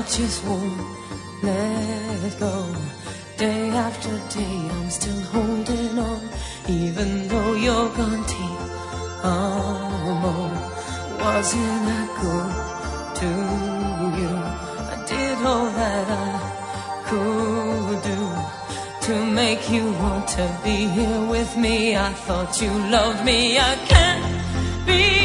just won't let go. Day after day I'm still holding on, even though you're gone. Wasn't I good to you? I did all that I could do to make you want to be here with me. I thought you loved me. I can't be